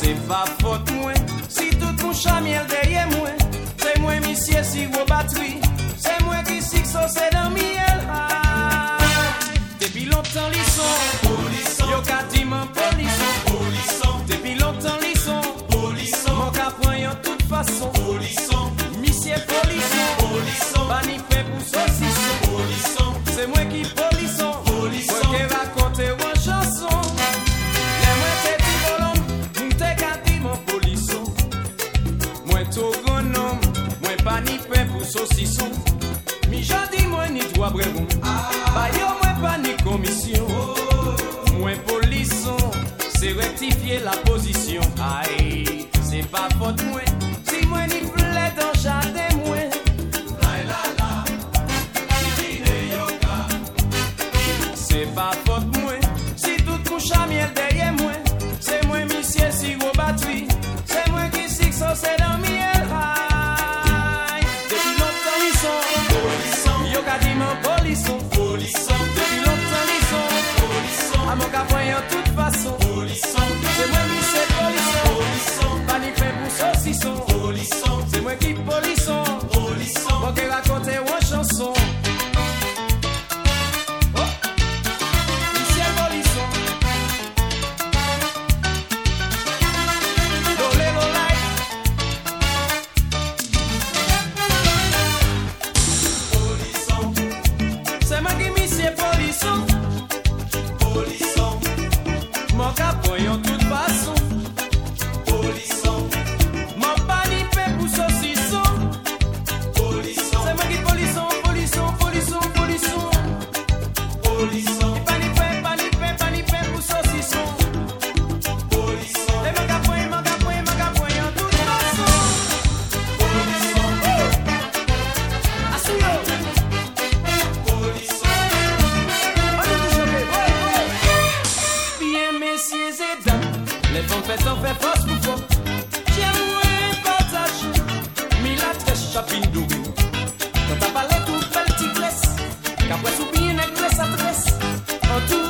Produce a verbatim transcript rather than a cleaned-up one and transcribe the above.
c'est pas faute moi. Si tout mon chamiel derrière moi, c'est moi monsieur si gros batterie. C'est moi qui sais que ça c'est dans miel. Ah. Depuis longtemps ils sont polisson. Yo ka di man polisson. Polisson. Depuis longtemps ils sont polisson. Mon ka prend en toute façon. Polisson. Monsieur polisson. Polisson. Bani fait pour saucisson. Polisson. C'est moi qui polisson. Polisson. Moi qui raconte une chanson. Les moi t'es petit bonhomme, m'te ka di mon polisson. Moi tout grand homme, moi pas ni fait pour saucisson. Mi jodi moi ni droit brevon. Ba yo moi pas ni commission. Moi polisson, c'est rectifier la position. Aïe, c'est pas faute moi. Si moi ni fleur dans jardin moi. C'est pas faute moi. Si tout couche à miel derrière moi, c'est moi monsieur si gros batterie. C'est moi qui sais que ça c'est dans miel. Aïe, depuis longtemps ils sont polisson. Yo ka di man polisson. Polisson. Depuis longtemps ils sont polisson. A mon ka voyant toute façon. Polisson. C'est moi monsieur polisson. Polisson. Pas ni fait pour saucisson. Polisson. C'est moi qui polisson. Polisson. Bon qui raconte une chanson. Voyons toute façon, polisson. Mon panier fait pour saucisson, polisson. C'est moi qui polisson, polisson, polisson, polisson, polisson. Et panier fait, panier fait, panier fait pour saucisson, polisson. Et mon capoin, mon capoin, mon capoin en toute façon, polisson. Assuyo, polisson. On est toujours bien, bien messieurs et dames. Les femmes faites en fait force pour fort. J'aime partager. Mais la trèche chapine double. Quand t'as parlé tout belle petite laisse. Qu'après sous bien necklace à tresse. En tout